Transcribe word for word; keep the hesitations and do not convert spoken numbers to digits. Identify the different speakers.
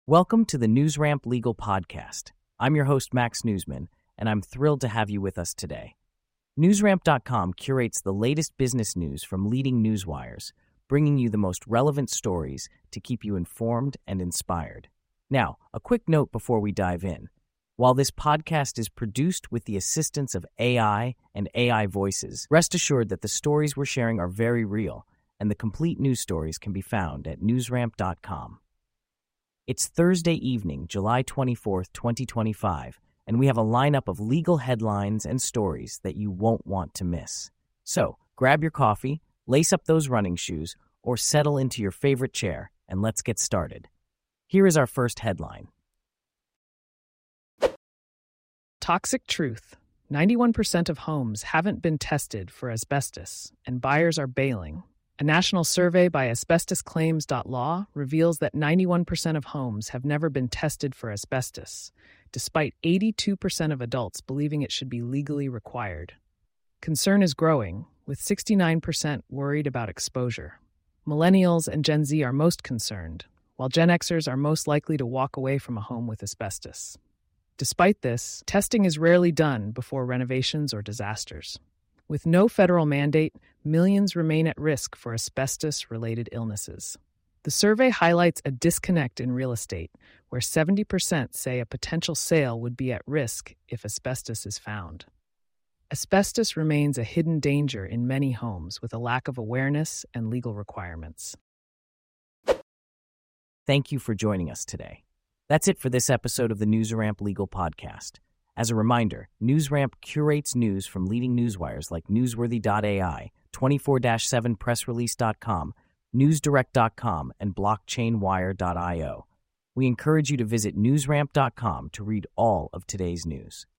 Speaker 1: Welcome to the NewsRamp Legal Podcast. I'm your host, Max Newsman, and I'm thrilled to have you with us today. NewsRamp dot com curates the latest business news from leading news wires, bringing you the most relevant stories to keep you informed and inspired. Now, a quick note before we dive in. While this podcast is produced with the assistance of A I and A I voices, rest assured that the stories we're sharing are very real, and the complete news stories can be found at NewsRamp dot com. It's Thursday evening, July twenty-fourth, twenty twenty-five, and we have a lineup of legal headlines and stories that you won't want to miss. So, grab your coffee, lace up those running shoes, or settle into your favorite chair, and let's get started. Here is our first headline.
Speaker 2: Toxic truth. ninety-one percent of homes haven't been tested for asbestos, and buyers are bailing. A national survey by asbestos claims dot law reveals that ninety-one percent of homes have never been tested for asbestos, despite eighty-two percent of adults believing it should be legally required. Concern is growing, with sixty-nine percent worried about exposure. Millennials and Gen Z are most concerned, while Gen Xers are most likely to walk away from a home with asbestos. Despite this, testing is rarely done before renovations or disasters. With no federal mandate, millions remain at risk for asbestos-related illnesses. The survey highlights a disconnect in real estate, where seventy percent say a potential sale would be at risk if asbestos is found. Asbestos remains a hidden danger in many homes with a lack of awareness and legal requirements.
Speaker 1: Thank you for joining us today. That's it for this episode of the NewsRamp Legal Podcast. As a reminder, NewsRamp curates news from leading newswires like Newsworthy dot A I, twenty-four seven press release dot com, newsdirect dot com, and blockchain wire dot io. We encourage you to visit newsramp dot com to read all of today's news.